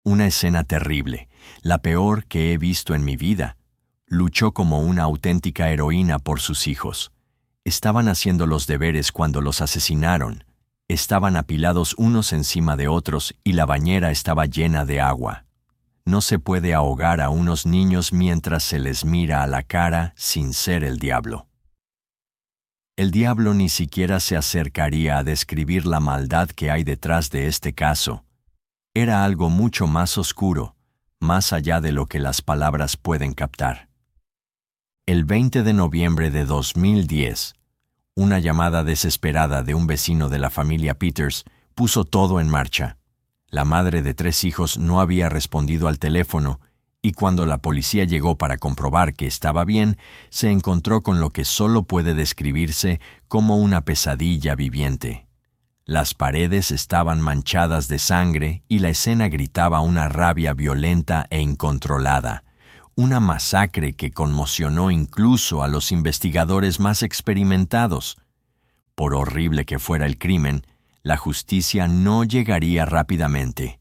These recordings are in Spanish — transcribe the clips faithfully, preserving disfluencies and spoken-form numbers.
Una escena terrible, la peor que he visto en mi vida. Luchó como una auténtica heroína por sus hijos. Estaban haciendo los deberes cuando los asesinaron. Estaban apilados unos encima de otros y la bañera estaba llena de agua. No se puede ahogar a unos niños mientras se les mira a la cara sin ser el diablo. El diablo ni siquiera se acercaría a describir la maldad que hay detrás de este caso. Era algo mucho más oscuro, más allá de lo que las palabras pueden captar. El veinte de noviembre de dos mil diez, una llamada desesperada de un vecino de la familia Peters puso todo en marcha. La madre de tres hijos no había respondido al teléfono y cuando la policía llegó para comprobar que estaba bien, se encontró con lo que solo puede describirse como una pesadilla viviente. Las paredes estaban manchadas de sangre y la escena gritaba una rabia violenta e incontrolada, una masacre que conmocionó incluso a los investigadores más experimentados. Por horrible que fuera el crimen, la justicia no llegaría rápidamente.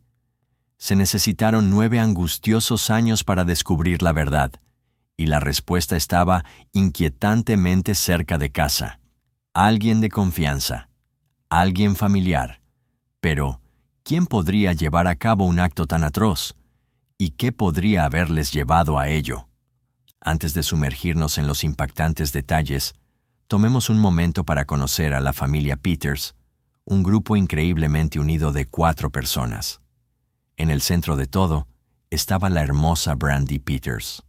Se necesitaron nueve angustiosos años para descubrir la verdad, y la respuesta estaba inquietantemente cerca de casa. Alguien de confianza. Alguien familiar. Pero, ¿quién podría llevar a cabo un acto tan atroz? ¿Y qué podría haberles llevado a ello? Antes de sumergirnos en los impactantes detalles, tomemos un momento para conocer a la familia Peters, un grupo increíblemente unido de cuatro personas. En el centro de todo estaba la hermosa Brandy Peters.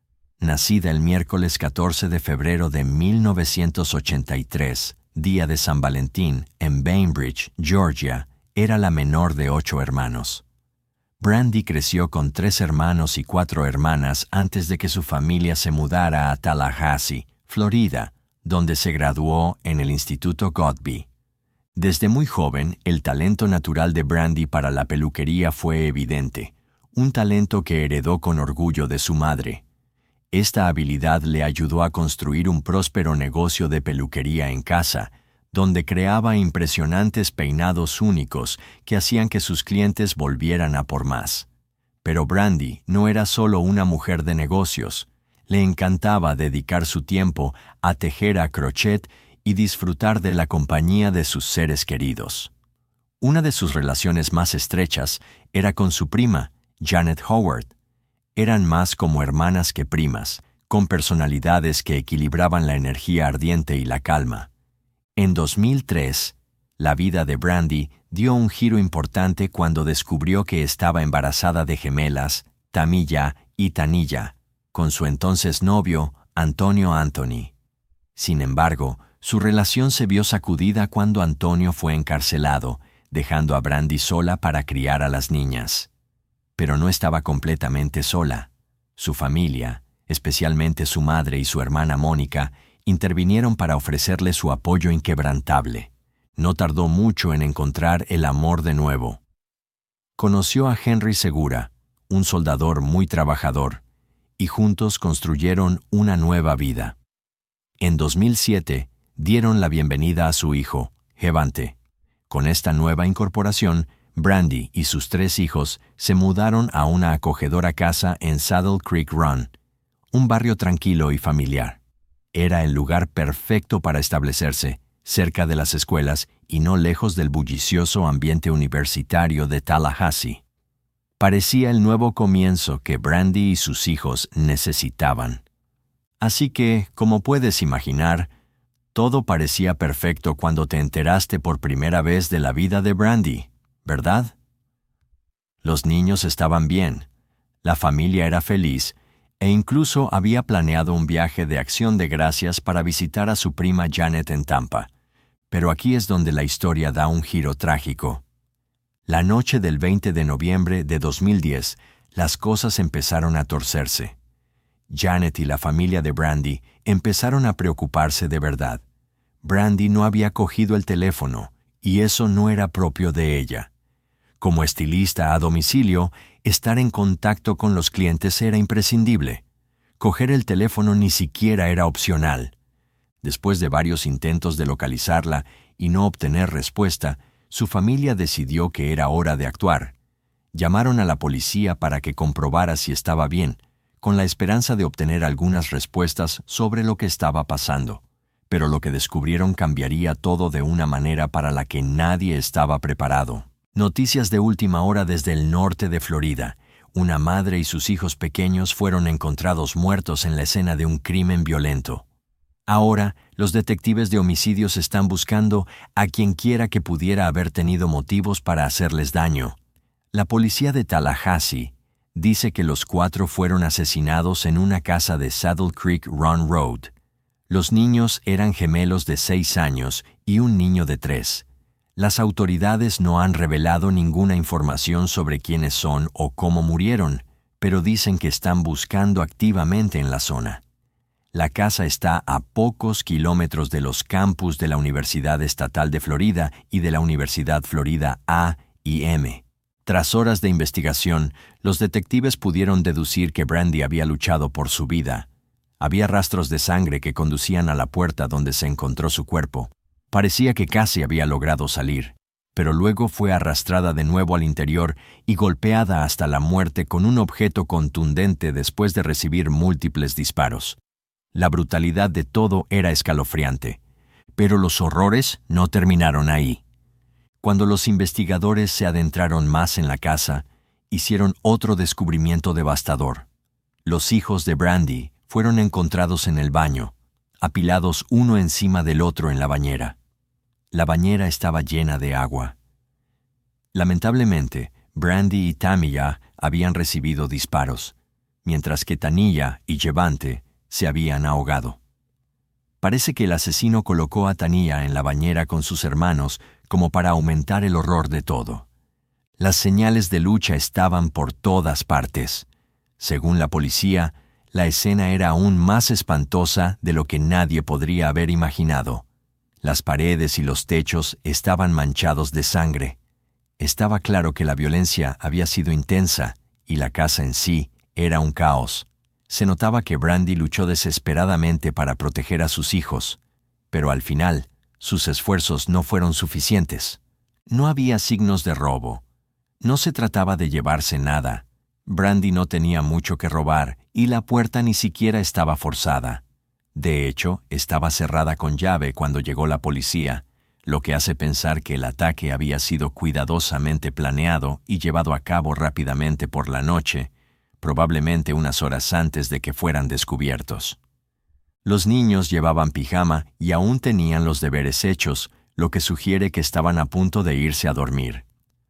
Nacida el miércoles catorce de febrero de mil novecientos ochenta y tres, día de San Valentín, en Bainbridge, Georgia, era la menor de ocho hermanos. Brandy creció con tres hermanos y cuatro hermanas antes de que su familia se mudara a Tallahassee, Florida, donde se graduó en el Instituto Godby. Desde muy joven, el talento natural de Brandy para la peluquería fue evidente, un talento que heredó con orgullo de su madre. Esta habilidad le ayudó a construir un próspero negocio de peluquería en casa, donde creaba impresionantes peinados únicos que hacían que sus clientes volvieran a por más. Pero Brandy no era solo una mujer de negocios. Le encantaba dedicar su tiempo a tejer a crochet y disfrutar de la compañía de sus seres queridos. Una de sus relaciones más estrechas era con su prima, Janet Howard. Eran más como hermanas que primas, con personalidades que equilibraban la energía ardiente y la calma. En dos mil tres, la vida de Brandy dio un giro importante cuando descubrió que estaba embarazada de gemelas, Tamilla y Tanilla, con su entonces novio, Antonio Anthony. Sin embargo, su relación se vio sacudida cuando Antonio fue encarcelado, dejando a Brandy sola para criar a las niñas. Pero no estaba completamente sola. Su familia, especialmente su madre y su hermana Mónica, intervinieron para ofrecerle su apoyo inquebrantable. No tardó mucho en encontrar el amor de nuevo. Conoció a Henry Segura, un soldador muy trabajador, y juntos construyeron una nueva vida. En dos mil siete, dieron la bienvenida a su hijo, Gevante. Con esta nueva incorporación, Brandy y sus tres hijos se mudaron a una acogedora casa en Saddle Creek Run, un barrio tranquilo y familiar. Era el lugar perfecto para establecerse, cerca de las escuelas y no lejos del bullicioso ambiente universitario de Tallahassee. Parecía el nuevo comienzo que Brandy y sus hijos necesitaban. Así que, como puedes imaginar, todo parecía perfecto cuando te enteraste por primera vez de la vida de Brandy, ¿verdad? Los niños estaban bien, la familia era feliz e incluso había planeado un viaje de acción de gracias para visitar a su prima Janet en Tampa. Pero aquí es donde la historia da un giro trágico. La noche del veinte de noviembre de dos mil diez, las cosas empezaron a torcerse. Janet y la familia de Brandy empezaron a preocuparse de verdad. Brandy no había cogido el teléfono, y eso no era propio de ella. Como estilista a domicilio, estar en contacto con los clientes era imprescindible. Coger el teléfono ni siquiera era opcional. Después de varios intentos de localizarla y no obtener respuesta, su familia decidió que era hora de actuar. Llamaron a la policía para que comprobara si estaba bien, con la esperanza de obtener algunas respuestas sobre lo que estaba pasando. Pero lo que descubrieron cambiaría todo de una manera para la que nadie estaba preparado. Noticias de última hora desde el norte de Florida. Una madre y sus hijos pequeños fueron encontrados muertos en la escena de un crimen violento. Ahora, los detectives de homicidios están buscando a quien quiera que pudiera haber tenido motivos para hacerles daño. La policía de Tallahassee dice que los cuatro fueron asesinados en una casa de Saddle Creek Run Road. Los niños eran gemelos de seis años y un niño de tres. Las autoridades no han revelado ninguna información sobre quiénes son o cómo murieron, pero dicen que están buscando activamente en la zona. La casa está a pocos kilómetros de los campus de la Universidad Estatal de Florida y de la Universidad Florida A y M. Tras horas de investigación, los detectives pudieron deducir que Brandy había luchado por su vida. Había rastros de sangre que conducían a la puerta donde se encontró su cuerpo. Parecía que casi había logrado salir, pero luego fue arrastrada de nuevo al interior y golpeada hasta la muerte con un objeto contundente después de recibir múltiples disparos. La brutalidad de todo era escalofriante, pero los horrores no terminaron ahí. Cuando los investigadores se adentraron más en la casa, hicieron otro descubrimiento devastador. Los hijos de Brandy fueron encontrados en el baño, apilados uno encima del otro en la bañera. La bañera estaba llena de agua. Lamentablemente, Brandy y Tamia habían recibido disparos, mientras que Taniyah y Jevante se habían ahogado. Parece que el asesino colocó a Taniyah en la bañera con sus hermanos como para aumentar el horror de todo. Las señales de lucha estaban por todas partes. Según la policía, la escena era aún más espantosa de lo que nadie podría haber imaginado. Las paredes y los techos estaban manchados de sangre. Estaba claro que la violencia había sido intensa y la casa en sí era un caos. Se notaba que Brandy luchó desesperadamente para proteger a sus hijos, pero al final, sus esfuerzos no fueron suficientes. No había signos de robo. No se trataba de llevarse nada. Brandy no tenía mucho que robar y la puerta ni siquiera estaba forzada. De hecho, estaba cerrada con llave cuando llegó la policía, lo que hace pensar que el ataque había sido cuidadosamente planeado y llevado a cabo rápidamente por la noche, probablemente unas horas antes de que fueran descubiertos. Los niños llevaban pijama y aún tenían los deberes hechos, lo que sugiere que estaban a punto de irse a dormir.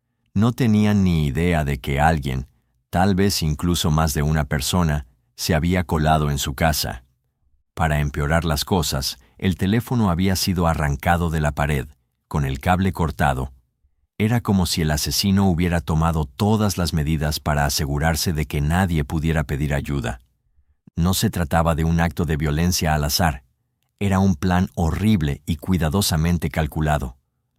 No tenían ni idea de que alguien, tal vez incluso más de una persona, se había colado en su casa. Para empeorar las cosas, el teléfono había sido arrancado de la pared, con el cable cortado. Era como si el asesino hubiera tomado todas las medidas para asegurarse de que nadie pudiera pedir ayuda. No se trataba de un acto de violencia al azar. Era un plan horrible y cuidadosamente calculado.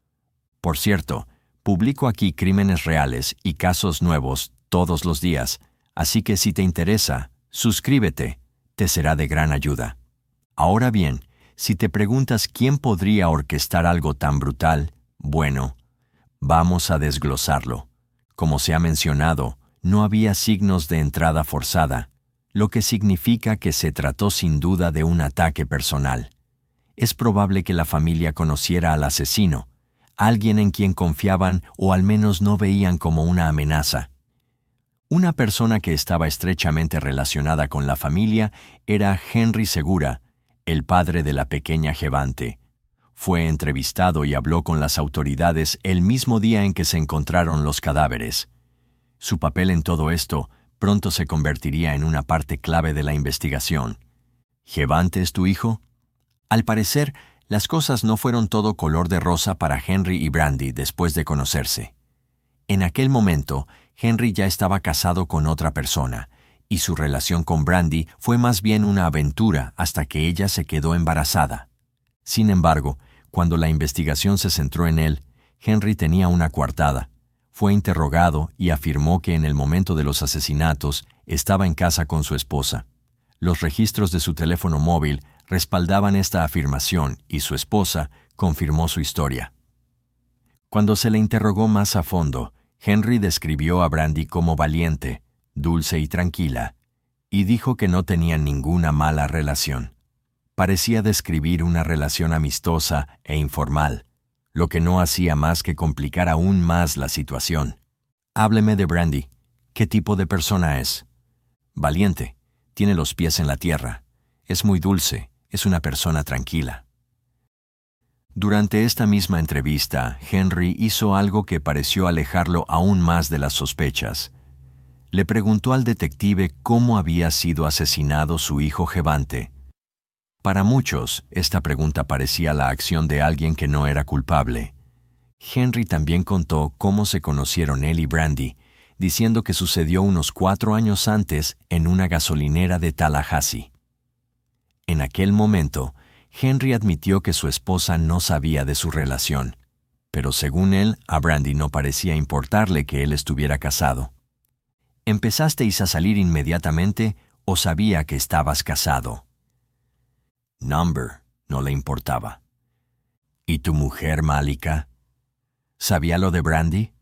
Por cierto, publico aquí crímenes reales y casos nuevos todos los días, así que si te interesa, suscríbete, te será de gran ayuda. Ahora bien, si te preguntas quién podría orquestar algo tan brutal, bueno, vamos a desglosarlo. Como se ha mencionado, no había signos de entrada forzada, lo que significa que se trató sin duda de un ataque personal. Es probable que la familia conociera al asesino, alguien en quien confiaban o al menos no veían como una amenaza. Una persona que estaba estrechamente relacionada con la familia era Henry Segura, el padre de la pequeña Jevante. Fue entrevistado y habló con las autoridades el mismo día en que se encontraron los cadáveres. Su papel en todo esto pronto se convertiría en una parte clave de la investigación. ¿Jevante es tu hijo? Al parecer, las cosas no fueron todo color de rosa para Henry y Brandy después de conocerse. En aquel momento, Henry ya estaba casado con otra persona, y su relación con Brandy fue más bien una aventura hasta que ella se quedó embarazada. Sin embargo, cuando la investigación se centró en él, Henry tenía una coartada. Fue interrogado y afirmó que en el momento de los asesinatos estaba en casa con su esposa. Los registros de su teléfono móvil respaldaban esta afirmación y su esposa confirmó su historia. Cuando se le interrogó más a fondo, Henry describió a Brandy como valiente, dulce y tranquila, y dijo que no tenían ninguna mala relación. Parecía describir una relación amistosa e informal, lo que no hacía más que complicar aún más la situación. Hábleme de Brandy. ¿Qué tipo de persona es? Valiente, tiene los pies en la tierra, es muy dulce, es una persona tranquila. Durante esta misma entrevista, Henry hizo algo que pareció alejarlo aún más de las sospechas. Le preguntó al detective cómo había sido asesinado su hijo Gevante. Para muchos, esta pregunta parecía la acción de alguien que no era culpable. Henry también contó cómo se conocieron él y Brandy, diciendo que sucedió unos cuatro años antes en una gasolinera de Tallahassee. En aquel momento, Henry admitió que su esposa no sabía de su relación, pero según él, a Brandy no parecía importarle que él estuviera casado. ¿Empezasteis a salir inmediatamente o sabía que estabas casado? Number no le importaba. ¿Y tu mujer, Malika? ¿Sabía lo de Brandy?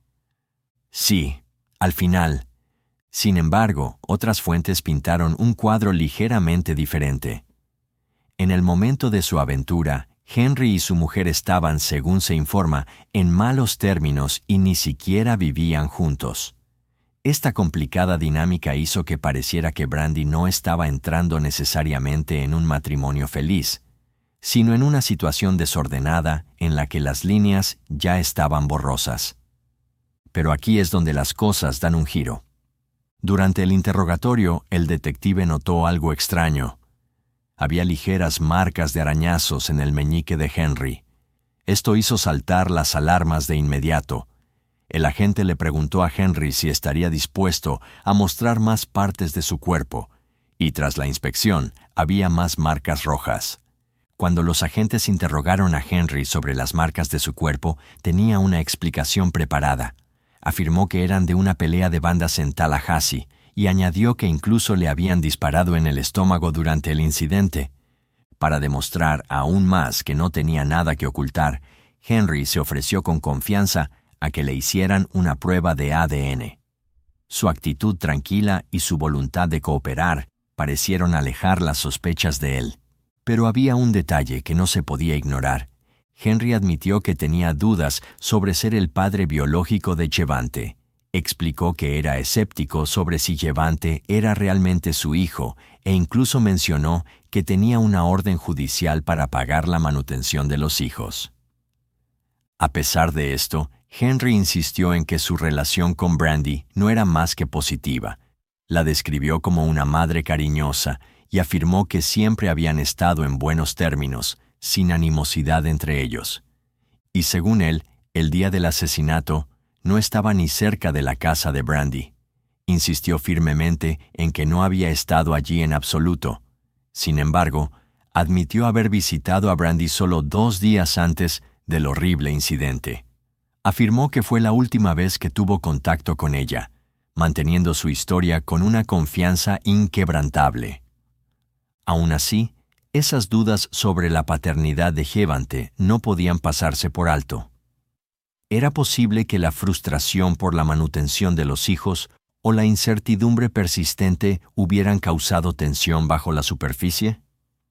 Sí, al final. Sin embargo, otras fuentes pintaron un cuadro ligeramente diferente. En el momento de su aventura, Henry y su mujer estaban, según se informa, en malos términos y ni siquiera vivían juntos. Esta complicada dinámica hizo que pareciera que Brandy no estaba entrando necesariamente en un matrimonio feliz, sino en una situación desordenada en la que las líneas ya estaban borrosas. Pero aquí es donde las cosas dan un giro. Durante el interrogatorio, el detective notó algo extraño. Había ligeras marcas de arañazos en el meñique de Henry. Esto hizo saltar las alarmas de inmediato. El agente le preguntó a Henry si estaría dispuesto a mostrar más partes de su cuerpo, y tras la inspección había más marcas rojas. Cuando los agentes interrogaron a Henry sobre las marcas de su cuerpo, tenía una explicación preparada. Afirmó que eran de una pelea de bandas en Tallahassee, y añadió que incluso le habían disparado en el estómago durante el incidente. Para demostrar aún más que no tenía nada que ocultar, Henry se ofreció con confianza a que le hicieran una prueba de A D N. Su actitud tranquila y su voluntad de cooperar parecieron alejar las sospechas de él. Pero había un detalle que no se podía ignorar. Henry admitió que tenía dudas sobre ser el padre biológico de Gevante. Explicó que era escéptico sobre si Gevante era realmente su hijo e incluso mencionó que tenía una orden judicial para pagar la manutención de los hijos. A pesar de esto, Henry insistió en que su relación con Brandy no era más que positiva. La describió como una madre cariñosa y afirmó que siempre habían estado en buenos términos, sin animosidad entre ellos. Y según él, el día del asesinato, no estaba ni cerca de la casa de Brandy. Insistió firmemente en que no había estado allí en absoluto. Sin embargo, admitió haber visitado a Brandy solo dos días antes del horrible incidente. Afirmó que fue la última vez que tuvo contacto con ella, manteniendo su historia con una confianza inquebrantable. Aún así, esas dudas sobre la paternidad de Gevante no podían pasarse por alto. ¿Era posible que la frustración por la manutención de los hijos o la incertidumbre persistente hubieran causado tensión bajo la superficie?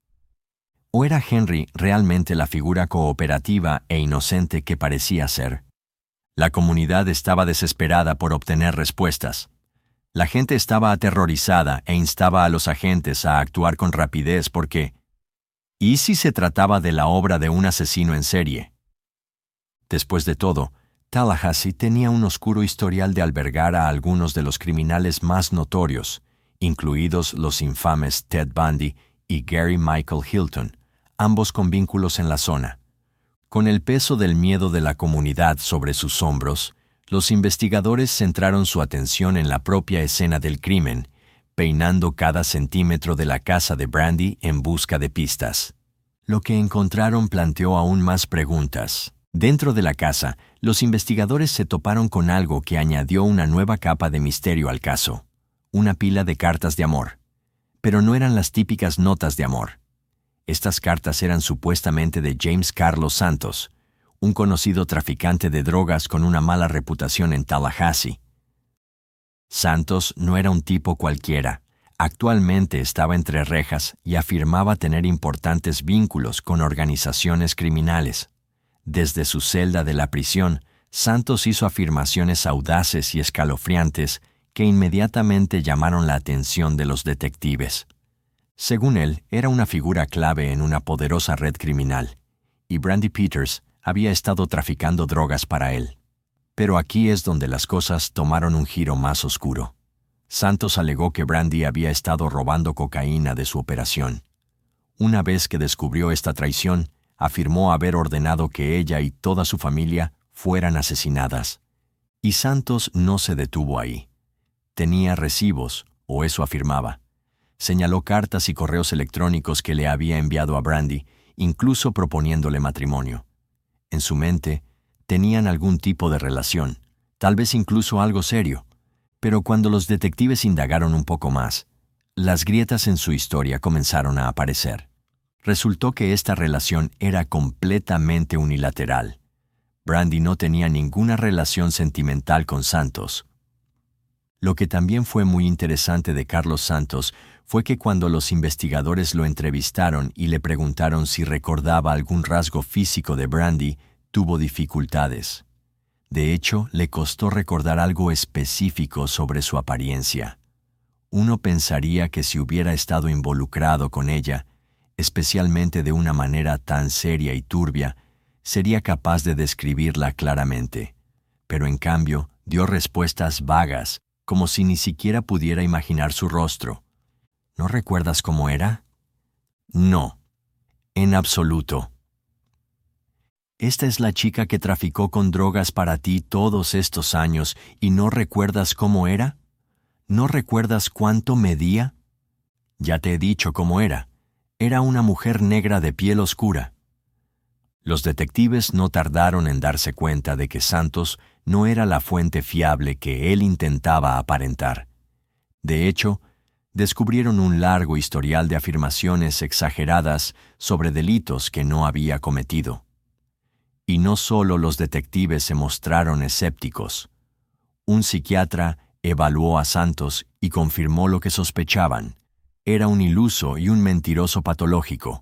¿O era Henry realmente la figura cooperativa e inocente que parecía ser? La comunidad estaba desesperada por obtener respuestas. La gente estaba aterrorizada e instaba a los agentes a actuar con rapidez porque ¿y si se trataba de la obra de un asesino en serie? Después de todo, Tallahassee tenía un oscuro historial de albergar a algunos de los criminales más notorios, incluidos los infames Ted Bundy y Gary Michael Hilton, ambos con vínculos en la zona. Con el peso del miedo de la comunidad sobre sus hombros, los investigadores centraron su atención en la propia escena del crimen, peinando cada centímetro de la casa de Brandy en busca de pistas. Lo que encontraron planteó aún más preguntas. Dentro de la casa, los investigadores se toparon con algo que añadió una nueva capa de misterio al caso: una pila de cartas de amor. Pero no eran las típicas notas de amor. Estas cartas eran supuestamente de James Carlos Santos, un conocido traficante de drogas con una mala reputación en Tallahassee. Santos no era un tipo cualquiera. Actualmente estaba entre rejas y afirmaba tener importantes vínculos con organizaciones criminales. Desde su celda de la prisión, Santos hizo afirmaciones audaces y escalofriantes que inmediatamente llamaron la atención de los detectives. Según él, era una figura clave en una poderosa red criminal, y Brandy Peters había estado traficando drogas para él. Pero aquí es donde las cosas tomaron un giro más oscuro. Santos alegó que Brandy había estado robando cocaína de su operación. Una vez que descubrió esta traición, afirmó haber ordenado que ella y toda su familia fueran asesinadas. Y Santos no se detuvo ahí. Tenía recibos, o eso afirmaba. Señaló cartas y correos electrónicos que le había enviado a Brandy, incluso proponiéndole matrimonio. En su mente, tenían algún tipo de relación, tal vez incluso algo serio. Pero cuando los detectives indagaron un poco más, las grietas en su historia comenzaron a aparecer. Resultó que esta relación era completamente unilateral. Brandy no tenía ninguna relación sentimental con Santos. Lo que también fue muy interesante de Carlos Santos fue que cuando los investigadores lo entrevistaron y le preguntaron si recordaba algún rasgo físico de Brandy, tuvo dificultades. De hecho, le costó recordar algo específico sobre su apariencia. Uno pensaría que si hubiera estado involucrado con ella, especialmente de una manera tan seria y turbia, sería capaz de describirla claramente. Pero en cambio, dio respuestas vagas, como si ni siquiera pudiera imaginar su rostro. ¿No recuerdas cómo era? No, en absoluto. Esta es la chica que traficó con drogas para ti todos estos años y no recuerdas cómo era. ¿No recuerdas cuánto medía? Ya te he dicho cómo era. Era una mujer negra de piel oscura. Los detectives no tardaron en darse cuenta de que Santos no era la fuente fiable que él intentaba aparentar. De hecho, descubrieron un largo historial de afirmaciones exageradas sobre delitos que no había cometido. Y no solo los detectives se mostraron escépticos. Un psiquiatra evaluó a Santos y confirmó lo que sospechaban. Era un iluso y un mentiroso patológico.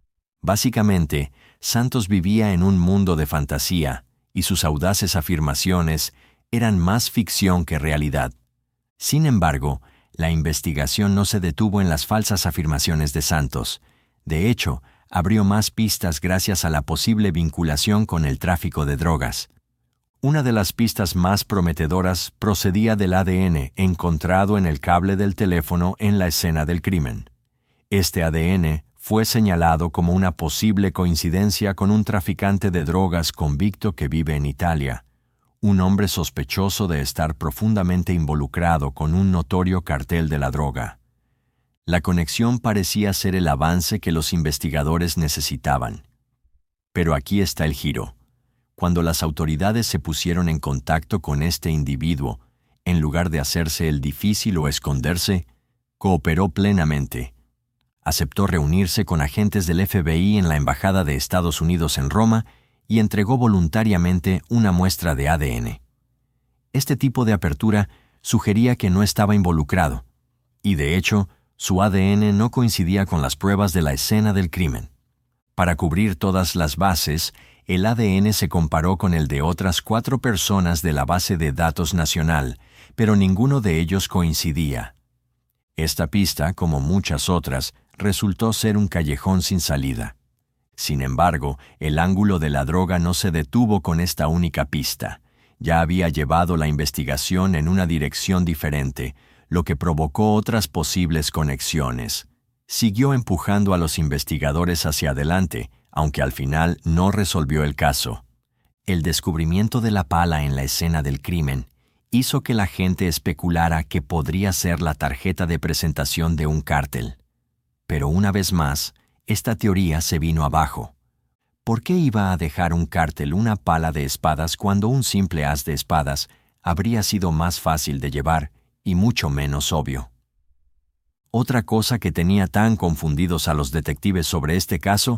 Básicamente, Santos vivía en un mundo de fantasía y sus audaces afirmaciones eran más ficción que realidad. Sin embargo, la investigación no se detuvo en las falsas afirmaciones de Santos. De hecho, abrió más pistas gracias a la posible vinculación con el tráfico de drogas. Una de las pistas más prometedoras procedía del A D N encontrado en el cable del teléfono en la escena del crimen. Este A D N fue señalado como una posible coincidencia con un traficante de drogas convicto que vive en Italia, un hombre sospechoso de estar profundamente involucrado con un notorio cartel de la droga. La conexión parecía ser el avance que los investigadores necesitaban. Pero aquí está el giro. Cuando las autoridades se pusieron en contacto con este individuo, en lugar de hacerse el difícil o esconderse, cooperó plenamente. Aceptó reunirse con agentes del F B I en la Embajada de Estados Unidos en Roma y entregó voluntariamente una muestra de A D N. Este tipo de apertura sugería que no estaba involucrado, y de hecho, su A D N no coincidía con las pruebas de la escena del crimen. Para cubrir todas las bases, el A D N se comparó con el de otras cuatro personas de la base de datos nacional, pero ninguno de ellos coincidía. Esta pista, como muchas otras, resultó ser un callejón sin salida. Sin embargo, el ángulo de la droga no se detuvo con esta única pista. Ya había llevado la investigación en una dirección diferente, lo que provocó otras posibles conexiones. Siguió empujando a los investigadores hacia adelante, aunque al final no resolvió el caso. El descubrimiento de la pala en la escena del crimen hizo que la gente especulara que podría ser la tarjeta de presentación de un cártel. Pero una vez más, esta teoría se vino abajo. ¿Por qué iba a dejar un cártel una pala de espadas cuando un simple haz de espadas habría sido más fácil de llevar y mucho menos obvio? Otra cosa que tenía tan confundidos a los detectives sobre este caso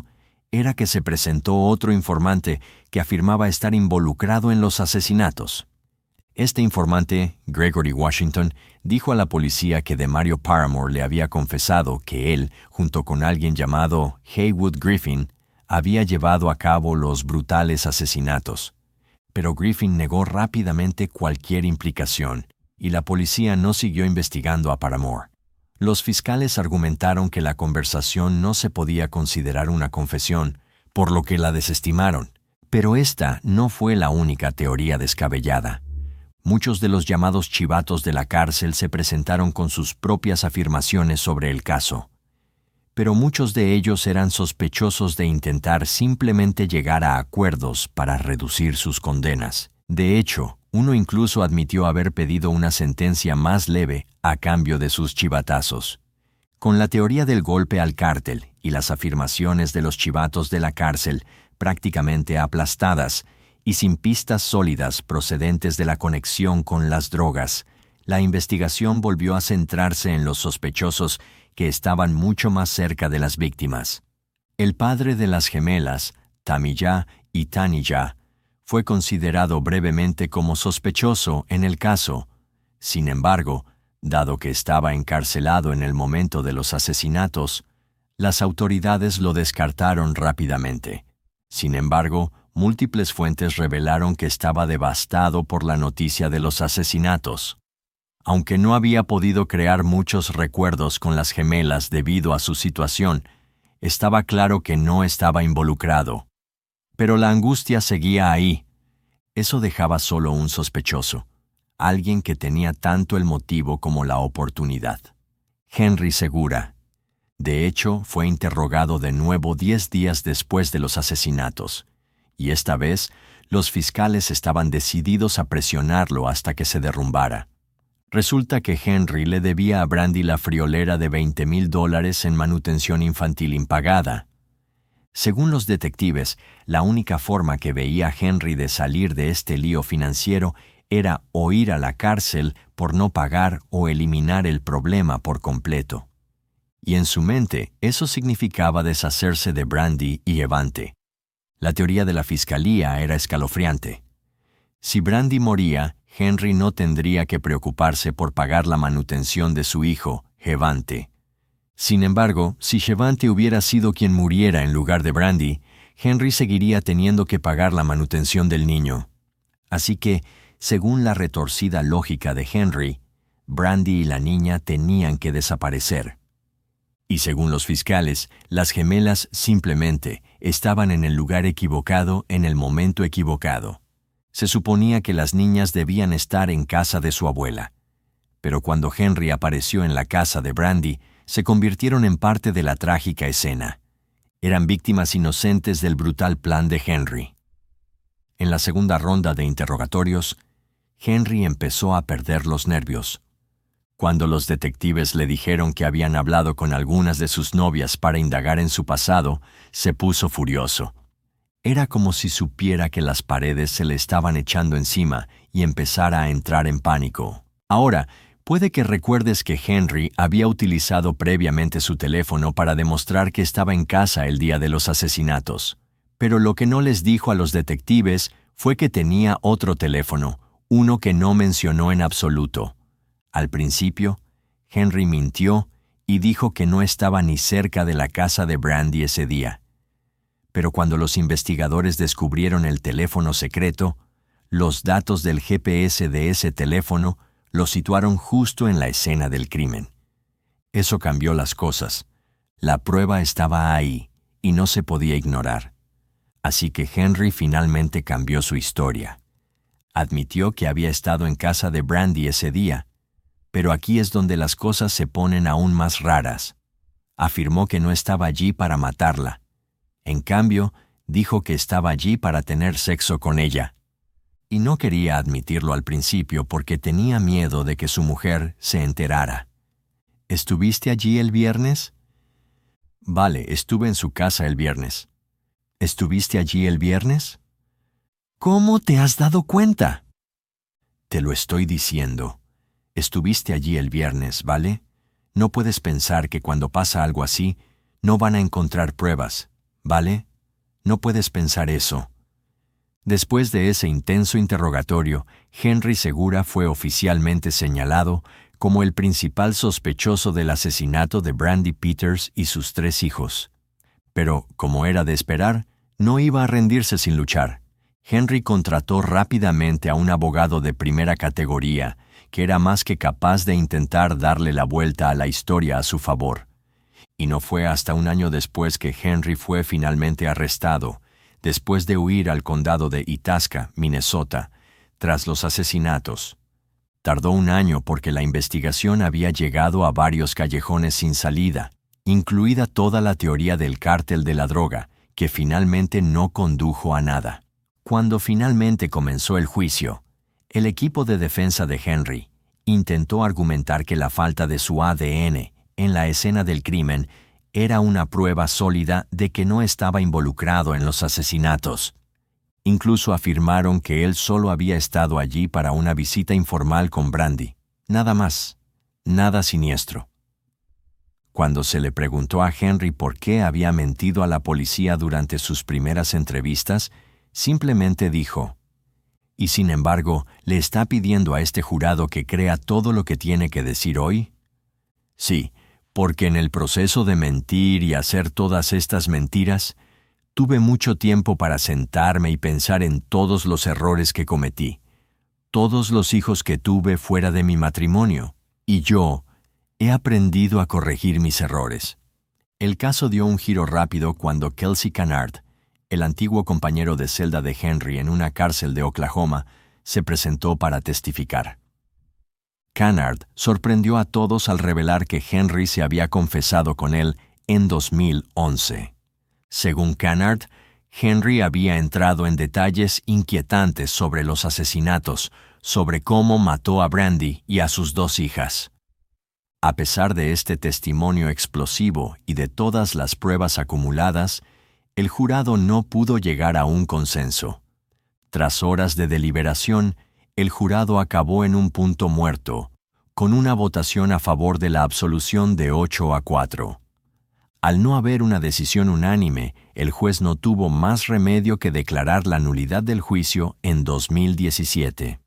era que se presentó otro informante que afirmaba estar involucrado en los asesinatos. Este informante, Gregory Washington, dijo a la policía que Demario Paramore le había confesado que él, junto con alguien llamado Haywood Griffin, había llevado a cabo los brutales asesinatos. Pero Griffin negó rápidamente cualquier implicación, y la policía no siguió investigando a Paramore. Los fiscales argumentaron que la conversación no se podía considerar una confesión, por lo que la desestimaron. Pero esta no fue la única teoría descabellada. Muchos de los llamados chivatos de la cárcel se presentaron con sus propias afirmaciones sobre el caso. Pero muchos de ellos eran sospechosos de intentar simplemente llegar a acuerdos para reducir sus condenas. De hecho, uno incluso admitió haber pedido una sentencia más leve a cambio de sus chivatazos. Con la teoría del golpe al cártel y las afirmaciones de los chivatos de la cárcel prácticamente aplastadas y sin pistas sólidas procedentes de la conexión con las drogas, la investigación volvió a centrarse en los sospechosos que estaban mucho más cerca de las víctimas. El padre de las gemelas, Tamiyah y Taniyah, fue considerado brevemente como sospechoso en el caso. Sin embargo, dado que estaba encarcelado en el momento de los asesinatos, las autoridades lo descartaron rápidamente. Sin embargo, múltiples fuentes revelaron que estaba devastado por la noticia de los asesinatos. Aunque no había podido crear muchos recuerdos con las gemelas debido a su situación, estaba claro que no estaba involucrado. Pero la angustia seguía ahí. Eso dejaba solo un sospechoso, alguien que tenía tanto el motivo como la oportunidad. Henry Segura. De hecho, fue interrogado de nuevo diez días después de los asesinatos, y esta vez los fiscales estaban decididos a presionarlo hasta que se derrumbara. Resulta que Henry le debía a Brandy la friolera de veinte mil dólares en manutención infantil impagada. Según los detectives, la única forma que veía Henry de salir de este lío financiero era o ir a la cárcel por no pagar o eliminar el problema por completo. Y en su mente, eso significaba deshacerse de Brandy y Evante. La teoría de la fiscalía era escalofriante. Si Brandy moría, Henry no tendría que preocuparse por pagar la manutención de su hijo, Evante. Sin embargo, si Evante hubiera sido quien muriera en lugar de Brandy, Henry seguiría teniendo que pagar la manutención del niño. Así que, según la retorcida lógica de Henry, Brandy y la niña tenían que desaparecer. Y según los fiscales, las gemelas simplemente estaban en el lugar equivocado en el momento equivocado. Se suponía que las niñas debían estar en casa de su abuela. Pero cuando Henry apareció en la casa de Brandy, se convirtieron en parte de la trágica escena. Eran víctimas inocentes del brutal plan de Henry. En la segunda ronda de interrogatorios, Henry empezó a perder los nervios. Cuando los detectives le dijeron que habían hablado con algunas de sus novias para indagar en su pasado, se puso furioso. Era como si supiera que las paredes se le estaban echando encima y empezara a entrar en pánico. Ahora, puede que recuerdes que Henry había utilizado previamente su teléfono para demostrar que estaba en casa el día de los asesinatos. Pero lo que no les dijo a los detectives fue que tenía otro teléfono, uno que no mencionó en absoluto. Al principio, Henry mintió y dijo que no estaba ni cerca de la casa de Brandy ese día. Pero cuando los investigadores descubrieron el teléfono secreto, los datos del G P S de ese teléfono lo situaron justo en la escena del crimen. Eso cambió las cosas. La prueba estaba ahí y no se podía ignorar. Así que Henry finalmente cambió su historia. Admitió que había estado en casa de Brandy ese día, pero aquí es donde las cosas se ponen aún más raras. Afirmó que no estaba allí para matarla. En cambio, dijo que estaba allí para tener sexo con ella. Y no quería admitirlo al principio porque tenía miedo de que su mujer se enterara. ¿Estuviste allí el viernes? Vale, estuve en su casa el viernes. ¿Estuviste allí el viernes? ¿Cómo te has dado cuenta? Te lo estoy diciendo. Estuviste allí el viernes, ¿vale? No puedes pensar que cuando pasa algo así, no van a encontrar pruebas, ¿vale? No puedes pensar eso. Después de ese intenso interrogatorio, Henry Segura fue oficialmente señalado como el principal sospechoso del asesinato de Brandy Peters y sus tres hijos. Pero, como era de esperar, no iba a rendirse sin luchar. Henry contrató rápidamente a un abogado de primera categoría, que era más que capaz de intentar darle la vuelta a la historia a su favor. Y no fue hasta un año después que Henry fue finalmente arrestado, después de huir al condado de Itasca, Minnesota, tras los asesinatos. Tardó un año porque la investigación había llegado a varios callejones sin salida, incluida toda la teoría del cártel de la droga, que finalmente no condujo a nada. Cuando finalmente comenzó el juicio, el equipo de defensa de Henry intentó argumentar que la falta de su A D N en la escena del crimen era una prueba sólida de que no estaba involucrado en los asesinatos. Incluso afirmaron que él solo había estado allí para una visita informal con Brandy. Nada más, nada siniestro. Cuando se le preguntó a Henry por qué había mentido a la policía durante sus primeras entrevistas, simplemente dijo, «¿Y sin embargo, le está pidiendo a este jurado que crea todo lo que tiene que decir hoy?» Sí, porque en el proceso de mentir y hacer todas estas mentiras, tuve mucho tiempo para sentarme y pensar en todos los errores que cometí, todos los hijos que tuve fuera de mi matrimonio, y yo he aprendido a corregir mis errores. El caso dio un giro rápido cuando Kelsey Canard, el antiguo compañero de celda de Henry en una cárcel de Oklahoma, se presentó para testificar. Canard sorprendió a todos al revelar que Henry se había confesado con él en dos mil once. Según Canard, Henry había entrado en detalles inquietantes sobre los asesinatos, sobre cómo mató a Brandy y a sus dos hijas. A pesar de este testimonio explosivo y de todas las pruebas acumuladas, el jurado no pudo llegar a un consenso. Tras horas de deliberación, el jurado acabó en un punto muerto, con una votación a favor de la absolución de ocho a cuatro. Al no haber una decisión unánime, el juez no tuvo más remedio que declarar la nulidad del juicio en dos mil diecisiete.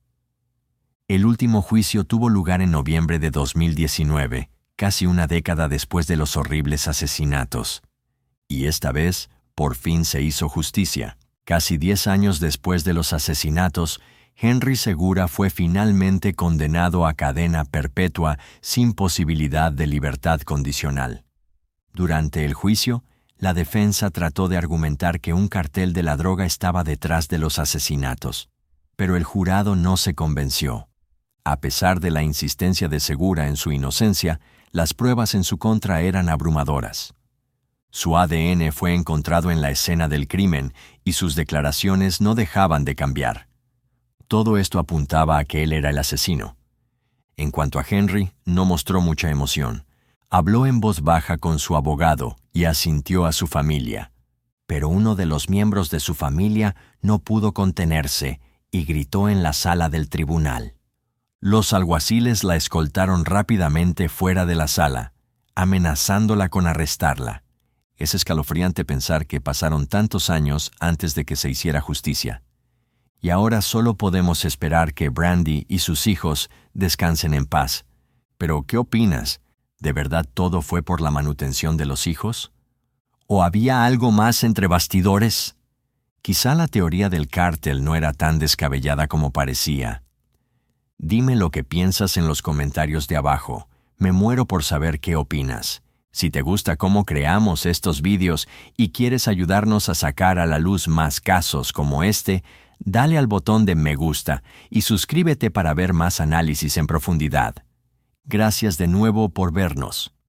El último juicio tuvo lugar en noviembre de dos mil diecinueve, casi una década después de los horribles asesinatos. Y esta vez, por fin se hizo justicia. Casi diez años después de los asesinatos, Henry Segura fue finalmente condenado a cadena perpetua sin posibilidad de libertad condicional. Durante el juicio, la defensa trató de argumentar que un cartel de la droga estaba detrás de los asesinatos, pero el jurado no se convenció. A pesar de la insistencia de Segura en su inocencia, las pruebas en su contra eran abrumadoras. Su A D N fue encontrado en la escena del crimen y sus declaraciones no dejaban de cambiar. Todo esto apuntaba a que él era el asesino. En cuanto a Henry, no mostró mucha emoción. Habló en voz baja con su abogado y asintió a su familia. Pero uno de los miembros de su familia no pudo contenerse y gritó en la sala del tribunal. Los alguaciles la escoltaron rápidamente fuera de la sala, amenazándola con arrestarla. Es escalofriante pensar que pasaron tantos años antes de que se hiciera justicia. Y ahora solo podemos esperar que Brandy y sus hijos descansen en paz. Pero, ¿qué opinas? ¿De verdad todo fue por la manutención de los hijos? ¿O había algo más entre bastidores? Quizá la teoría del cártel no era tan descabellada como parecía. Dime lo que piensas en los comentarios de abajo. Me muero por saber qué opinas. Si te gusta cómo creamos estos vídeos y quieres ayudarnos a sacar a la luz más casos como este, dale al botón de me gusta y suscríbete para ver más análisis en profundidad. Gracias de nuevo por vernos.